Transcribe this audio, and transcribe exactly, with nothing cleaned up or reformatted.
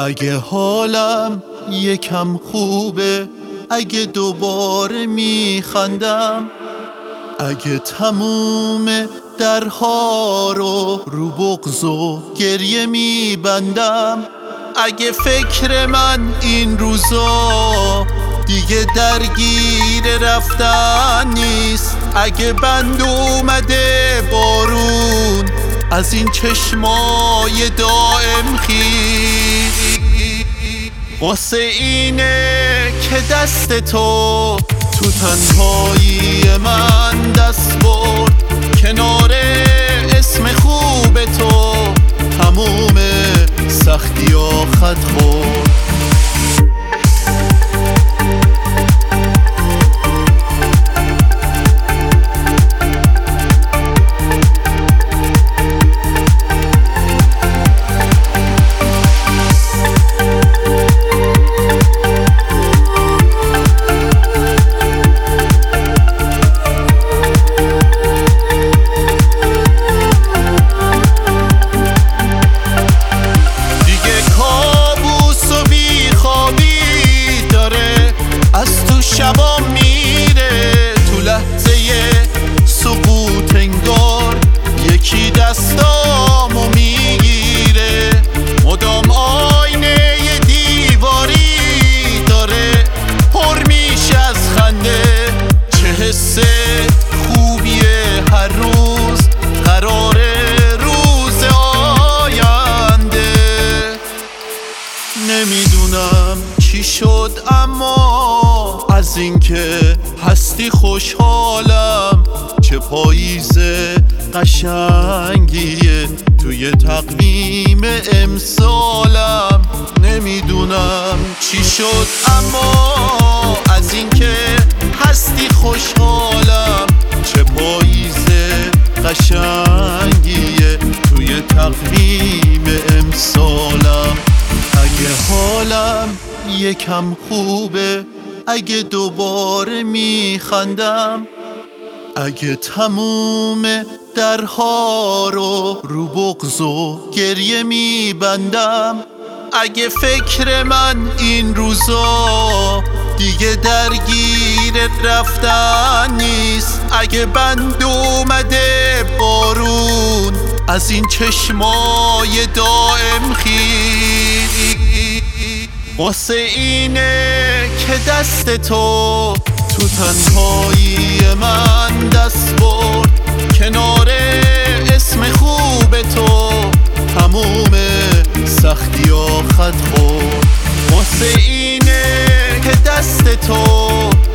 اگه حالم یکم خوبه، اگه دوباره میخندم، اگه تموم درها رو رو بغض و گریه میبندم، اگه فکر من این روزا دیگه درگیر رفتن نیست، اگه بند اومده بارون از این چشمای دائم خیز، واسه اینه که دست تو تو تنهایی من دست برد، کنار اسم خوب تو تموم سختی ها خط خورد. شبا میره تو لحظه سقوط، انگار یکی دستامو میگیره، مدام آینه دیواری داره پر میشه از خنده، چه حس خوبیه هر روز قراره روز آینده. نمیدونم چی شد اما از اینکه هستی خوشحالم، چه پاییز قشنگیه توی تقویم امسالم. نمیدونم چی شد اما از اینکه هستی خوشحالم، چه پاییز قشنگیه توی تقویم امسالم. اگه حالم یکم خوبه، اگه دوباره میخندم، اگه تموم درها رو رو بغض و گریه میبندم، اگه فکر من این روزا دیگه درگیر رفتن نیست، اگه بند اومده بارون از این چشمای دائم خیز، واسه اینه که دست تو تو تنهایی من دست برد، کنار اسم خوب تو تموم سختی ها خط خورد، واسه اینه که دست تو